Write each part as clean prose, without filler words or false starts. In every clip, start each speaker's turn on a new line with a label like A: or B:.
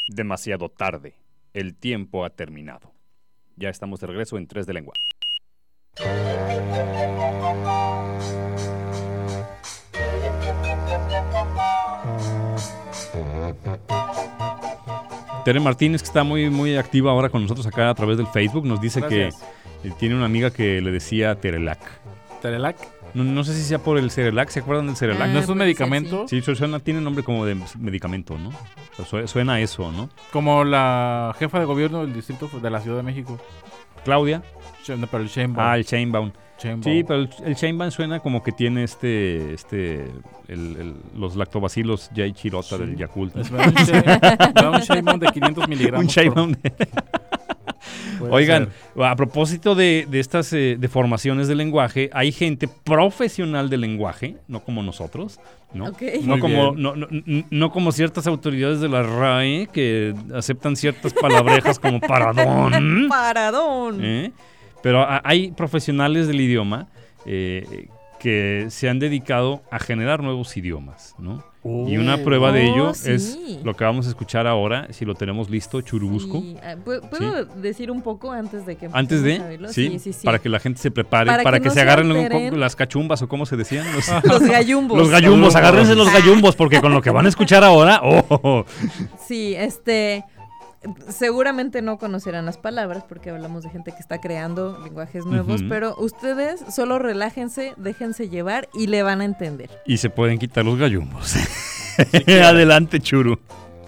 A: Demasiado tarde. El tiempo ha terminado. Ya estamos de regreso en 3 de Lengua. Tere Martínez, que está muy activa ahora con nosotros acá a través del Facebook, nos dice
B: Gracias.
A: que tiene una amiga que le decía Terelac.
B: ¿Terelac?
A: No sé si sea por el Cerelac, ¿se acuerdan del Cerelac?
B: ¿No es un medicamento?
A: Sí, tiene nombre como de medicamento, ¿no? O sea, suena a eso, ¿no?
B: Como la jefa de gobierno del distrito de la Ciudad de México.
A: Claudia.
B: No, pero el Sheinbaum.
A: El Sheinbaum. Sí, pero el Sheinbaum suena como que tiene los lactobacilos Jay Chirota del Yakult.
B: Es un Sheinbaum de 500 miligramos.
A: Un Sheinbaum de... Oigan, a propósito de estas deformaciones del lenguaje, hay gente profesional del lenguaje, no como nosotros, ¿no?
C: Okay.
A: No como ciertas autoridades de la RAE que aceptan ciertas palabrejas como paradón.
C: Paradón.
A: Pero hay profesionales del idioma que se han dedicado a generar nuevos idiomas, ¿no? Y una prueba de ello es lo que vamos a escuchar ahora, si lo tenemos listo, Churubusco.
C: Sí. ¿Puedo decir un poco antes de que
A: ¿Antes de?
C: A verlo?
A: Sí,
C: Sí.
A: para que la gente se prepare, para que
C: no
A: se agarren
C: alteren.
A: las cachumbas o cómo se decían.
C: Los gallumbos.
A: Los gallumbos, agárrense los gallumbos, porque con lo que van a escuchar ahora...
C: Sí, seguramente no conocerán las palabras porque hablamos de gente que está creando lenguajes nuevos, pero ustedes solo relájense, déjense llevar y le van a entender.
A: Y se pueden quitar los gallumbos. Sí, claro. Adelante, Churu.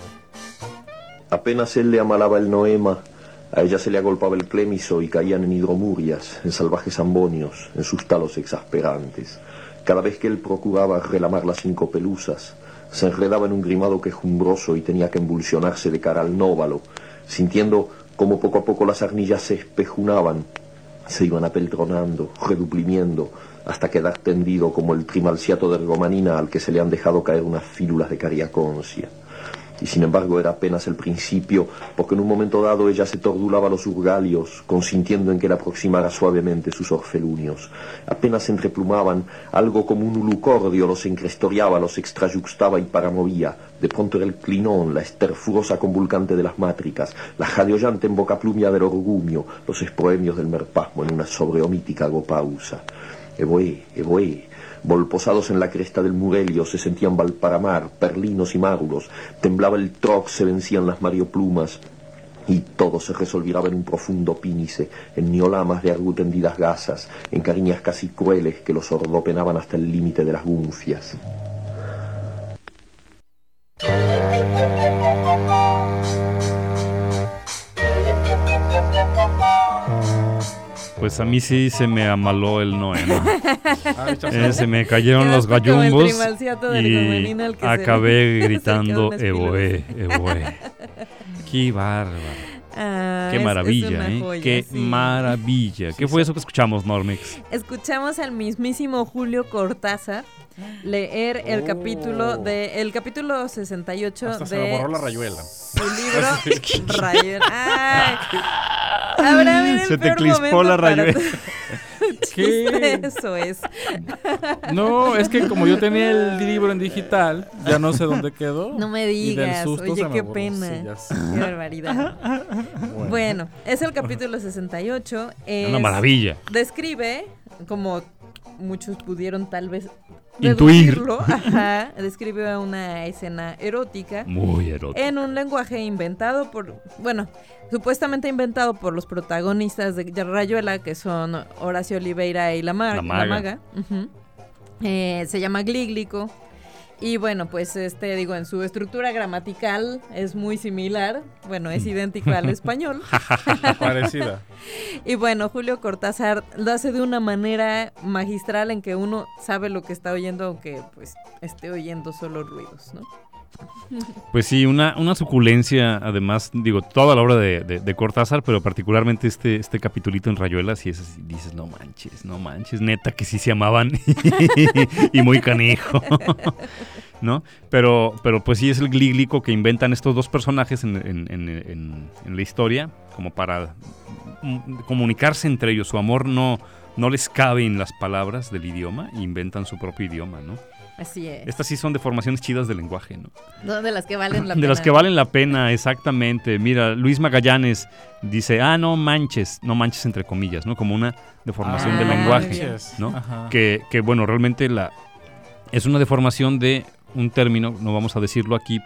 D: Apenas él le amalaba el noema, a ella se le agolpaba el clémiso y caían en hidromurias, en salvajes ambonios, en sus talos exasperantes. Cada vez que él procuraba relamar las 5 pelusas, se enredaba en un grimado quejumbroso y tenía que embulsionarse de cara al nóvalo, sintiendo como poco a poco las arnillas se espejunaban, se iban apeltronando, reduplimiendo, hasta quedar tendido como el trimalciato de ergomanina al que se le han dejado caer unas fílulas de cariaconcia. Y sin embargo era apenas el principio, porque en un momento dado ella se tordulaba los urgalios, consintiendo en que le aproximara suavemente sus orfelunios. Apenas se entreplumaban, algo como un ulucordio los encrestoriaba, los extrayuxtaba y paramovía. De pronto era el clinón, la esterfurosa convulcante de las mátricas, la jadeollante embocaplumia del orgumio, los esproemios del merpasmo en una sobreomítica gopausa. Evoé. Volposados en la cresta del Murelio se sentían Valparamar, Perlinos y Márulos, temblaba el troc, se vencían las marioplumas, y todo se resolviraba en un profundo pínice, en niolamas de argutendidas gasas, en cariñas casi crueles que los ordopenaban hasta el límite de las gunfias.
A: Pues a mí sí se me amaló el noema. Se me cayeron los gallumbos y acabé gritando evoé. Qué bárbaro. Qué maravilla,
C: joya,
A: qué maravilla. ¿Qué fue eso que escuchamos, Normex?
C: Escuchamos al mismísimo Julio Cortázar leer el capítulo 68
B: hasta
C: de
B: se me borró la rayuela.
C: Su libro Rayuela. Ahora viene el
A: se te
C: peor
A: crispó la rayuela.
B: ¿Qué?
C: Eso es.
B: No, es que como yo tenía el libro en digital, ya no sé dónde quedó.
C: No me digas, oye, qué pena.
B: Sí,
C: qué barbaridad. Bueno, es el capítulo 68.
A: Una maravilla.
C: Describe, como muchos pudieron tal vez
A: intuir.
C: Describe una escena erótica.
A: Muy erótica.
C: En un lenguaje inventado supuestamente inventado por los protagonistas de Rayuela, que son Horacio Oliveira y la Maga. Se llama glíglico. Y bueno, pues en su estructura gramatical es muy similar. Bueno, es idéntico al español.
B: Parecida.
C: Y bueno, Julio Cortázar lo hace de una manera magistral en que uno sabe lo que está oyendo, aunque pues esté oyendo solo ruidos, ¿no?
A: Pues sí, una suculencia, además, toda la obra de Cortázar, pero particularmente este capitulito en Rayuela, si es así, dices, no manches, neta que sí se amaban y muy canijo, ¿no? Pero pues sí es el glíglico que inventan estos dos personajes en la historia, como para comunicarse entre ellos. Su amor no les cabe en las palabras del idioma, inventan su propio idioma, ¿no?
C: Así es.
A: Estas sí son deformaciones chidas del lenguaje, ¿no?
C: No, de las que valen la pena.
A: De las que valen la pena, exactamente. Mira, Luis Magallanes dice, no manches entre comillas, ¿no? Como una deformación del lenguaje, ¿no? Que bueno, realmente es una deformación de un término, no vamos a decirlo aquí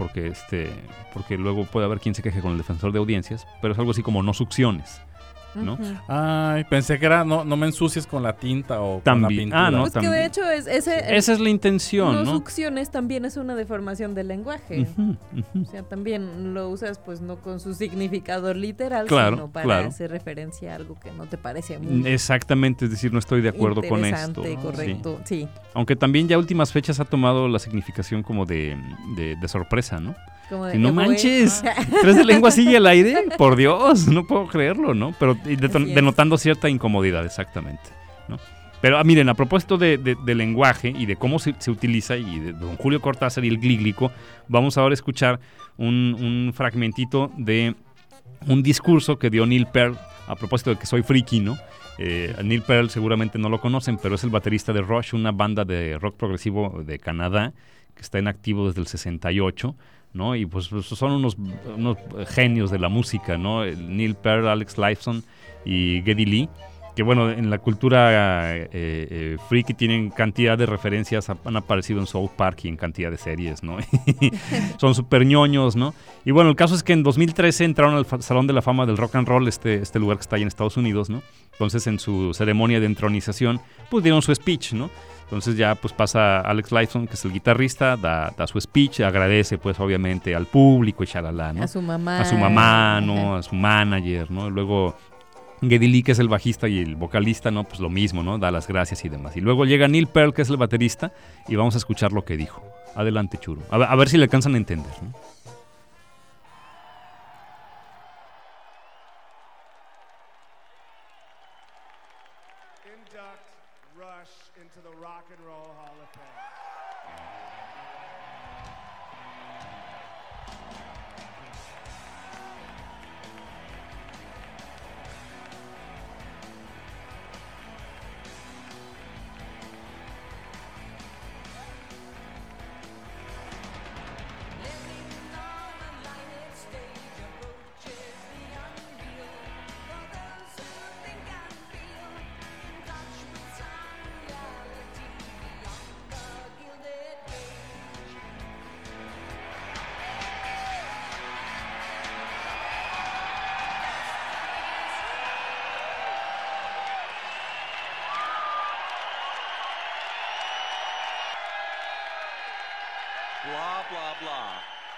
A: porque luego puede haber quien se queje con el defensor de audiencias, pero es algo así como no succiones, ¿no?
B: Ay, pensé que era no me ensucies con la tinta o
A: también,
B: con la pintura.
A: no,
C: pues
A: también.
C: que de hecho esa
A: es la intención,
C: no
A: ¿no?
C: succiones también es una deformación del lenguaje. O sea, también lo usas pues no con su significado literal, sino para hacer referencia a algo que no te parece muy
A: exactamente, es decir, no estoy de acuerdo con esto.
C: Correcto, sí.
A: Aunque también ya últimas fechas ha tomado la significación como de sorpresa, ¿no?
C: Si
A: no manches, ¿tres de lengua sigue al aire? Por Dios, no puedo creerlo, ¿no? Pero denotando cierta incomodidad, exactamente, ¿no? Pero miren, a propósito de lenguaje y de cómo se utiliza, y de don Julio Cortázar y el glíglico, vamos ahora a escuchar un fragmentito de un discurso que dio Neil Peart, a propósito de que soy friki, ¿no? Neil Peart seguramente no lo conocen, pero es el baterista de Rush, una banda de rock progresivo de Canadá, que está en activo desde el 68, ¿no? Y pues son unos genios de la música, ¿no? Neil Peart, Alex Lifeson y Geddy Lee, que bueno, en la cultura friki tienen cantidad de referencias, han aparecido en South Park y en cantidad de series, ¿no? Son súper ñoños, ¿no? Y bueno, el caso es que en 2013 entraron al Salón de la Fama del Rock and Roll, este lugar que está ahí en Estados Unidos, ¿no? Entonces en su ceremonia de entronización, pues dieron su speech, ¿no? Entonces ya pues pasa Alex Lifeson, que es el guitarrista, da su speech, agradece pues obviamente al público y shalala, ¿no?
C: A su mamá,
A: ¿no? A su manager, ¿no? Luego Geddy Lee, que es el bajista y el vocalista, ¿no? Pues lo mismo, ¿no? Da las gracias y demás. Y luego llega Neil Peart, que es el baterista, y vamos a escuchar lo que dijo. Adelante, Churu. A ver si le alcanzan a entender, ¿no?
E: Blah, blah, blah.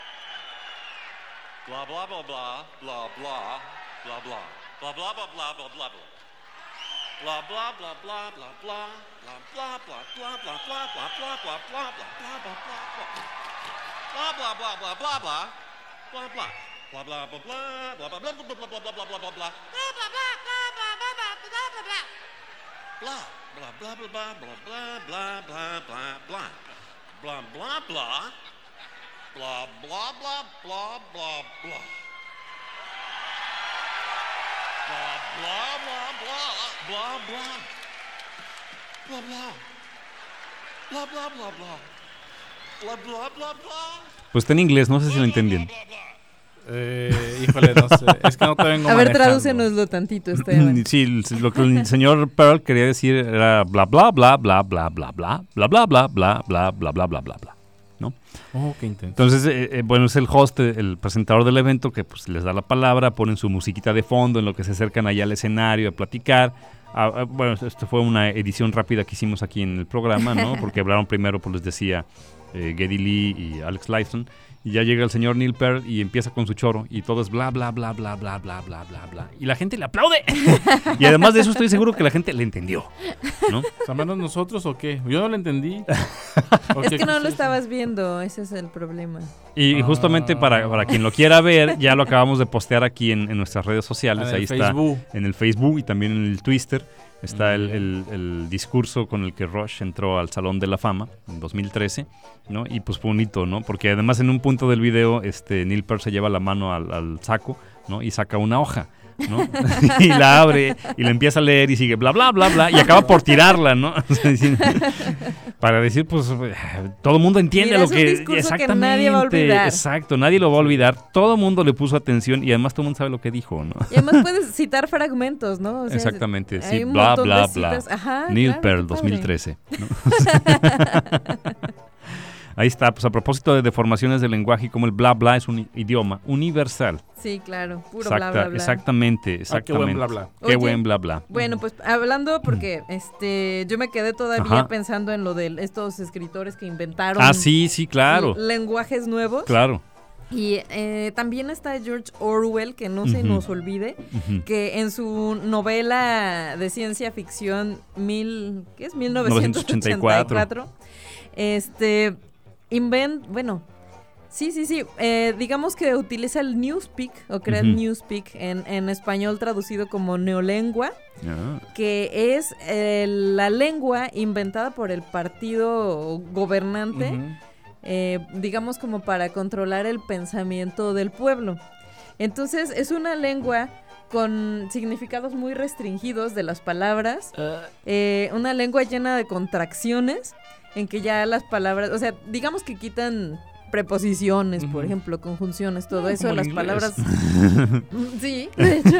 E: Blah, blah, blah, blah, blah, blah, blah, blah. Blah, blah, blah, blah, blah, blah, blah. Blah, blah, blah, blah, blah, blah. Blah, blah, blah, blah, blah, blah, blah, blah, blah, blah, blah, blah, blah, blah. Blah, blah, blah, blah, blah, blah. Blah, blah. Blah, blah, blah, blah, blah, blah, blah, blah, blah, blah, blah, blah, blah, blah. Blah, blah, blah, blah, blah, blah, blah, blah, blah, blah. Blah, blah, blah, blah, blah, blah, blah, blah, blah, blah. Blah, blah, blah. Blah, blah, blah, blah, blah, blah. Blah, blah, blah, blah, blah, blah. Blah, blah. Blah, blah, blah, blah. Blah, blah, blah, blah.
A: Pues está en inglés, no sé si lo entendien.
B: Híjole, no sé. Es que no te vengo
C: A ver,
B: manejando.
C: tradúcenoslo tantito, Esteban.
A: Sí, lo que el señor Pearl quería decir era bla bla bla bla bla bla bla bla bla bla bla bla bla bla bla bla bla bla, ¿no?
B: Oh, qué intenso.
A: Entonces, bueno, es el host, el presentador del evento que pues les da la palabra, ponen su musiquita de fondo en lo que se acercan allá al escenario a platicar. Bueno, esto fue una edición rápida que hicimos aquí en el programa, ¿no? Porque hablaron primero, pues les decía Geddy Lee y Alex Lifeson. Y ya llega el señor Neil Peart y empieza con su choro y todo es bla bla bla bla bla bla bla bla bla y la gente le aplaude. Y además de eso estoy seguro que la gente le entendió, ¿no?
B: ¿O sea, menos nosotros o qué? Yo no lo entendí.
C: Es que no lo estabas viendo, ese es el problema.
A: Y justamente para quien lo quiera ver, ya lo acabamos de postear aquí en nuestras redes sociales. Ahí está en el Facebook y también en el Twitter. Está el discurso con el que Rush entró al Salón de la Fama en 2013, ¿no? Y pues fue un hito, ¿no? Porque además en un punto del video Neil Peart se lleva la mano al saco, ¿no? Y saca una hoja. ¿no? Y la abre y la empieza a leer y sigue bla, bla, bla, bla, y acaba por tirarla, ¿no? Para decir, pues, todo el mundo entiende lo que...
C: Exactamente. Que nadie va a olvidar.
A: Exacto, nadie lo va a olvidar. Todo el mundo le puso atención y además todo el mundo sabe lo que dijo, ¿no?
C: Y además puedes citar fragmentos, ¿no? O sea,
A: exactamente, sí, bla, bla, bla.
C: Ajá,
A: Neil
C: claro,
A: Pearl, 2013. ¿No? Ahí está, pues a propósito de deformaciones del lenguaje, como el bla bla es un idioma universal.
C: Sí, claro, puro bla bla bla.
A: Exactamente.
B: Qué buen bla bla.
A: Qué buen bla bla.
C: Bueno, pues hablando porque yo me quedé todavía pensando en lo de estos escritores que inventaron.
A: Sí, claro.
C: Lenguajes nuevos.
A: Claro.
C: Y también está George Orwell, que no se nos olvide, que en su novela de ciencia ficción 1984, digamos que utiliza el Newspeak, o crea el Newspeak en español traducido como neolengua, que es la lengua inventada por el partido gobernante, digamos como para controlar el pensamiento del pueblo. Entonces es una lengua con significados muy restringidos de las palabras, una lengua llena de contracciones, en que ya las palabras, o sea, digamos que quitan preposiciones, por ejemplo, conjunciones, todo eso de las palabras. Sí, de hecho.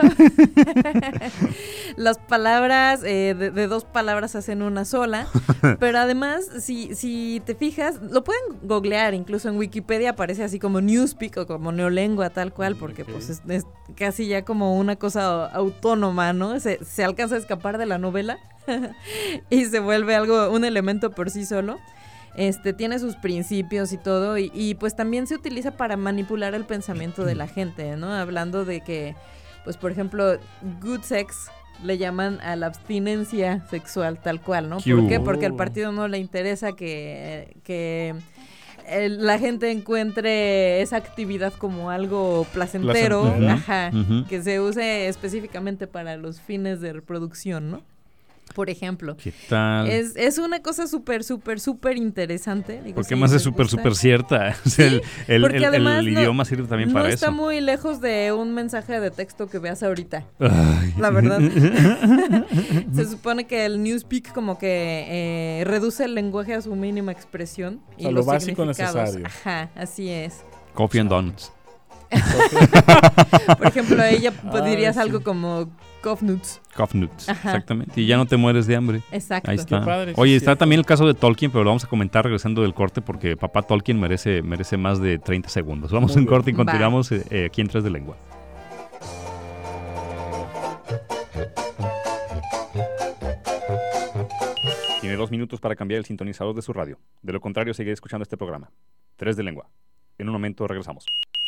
C: Las palabras de dos palabras hacen una sola, pero además, si te fijas, lo pueden googlear, incluso en Wikipedia aparece así como Newspeak o como neolengua tal cual, porque pues es casi ya como una cosa autónoma, ¿no? Se alcanza a escapar de la novela y se vuelve un elemento por sí solo. Tiene sus principios y todo, y pues también se utiliza para manipular el pensamiento de la gente, ¿no? Hablando de que, pues por ejemplo, good sex le llaman a la abstinencia sexual tal cual, ¿no? ¿Por qué? Porque al partido no le interesa que la gente encuentre esa actividad como algo placentero, que se use específicamente para los fines de reproducción, ¿no? Por ejemplo.
A: ¿Qué tal?
C: Es una cosa súper interesante.
A: Porque más es súper cierta. O sea, el idioma sirve también para eso.
C: No está muy lejos de un mensaje de texto que veas ahorita. La verdad. Se supone que el Newspeak como que reduce el lenguaje a su mínima expresión. Y
B: lo básico necesario.
C: Ajá, así es.
A: Coffee and donuts.
C: Por ejemplo, ella dirías algo como Cofnuts.
A: Cofnuts, exactamente. Y ya no te mueres de hambre.
C: Exacto.
A: Ahí está.
B: Padre,
A: oye, está también el caso de Tolkien, pero lo vamos a comentar regresando del corte porque papá Tolkien merece más de 30 segundos. Vamos en corte y continuamos aquí en Tres de Lengua. Tiene 2 minutos para cambiar el sintonizador de su radio. De lo contrario, seguiré escuchando este programa. Tres de Lengua. En un momento regresamos.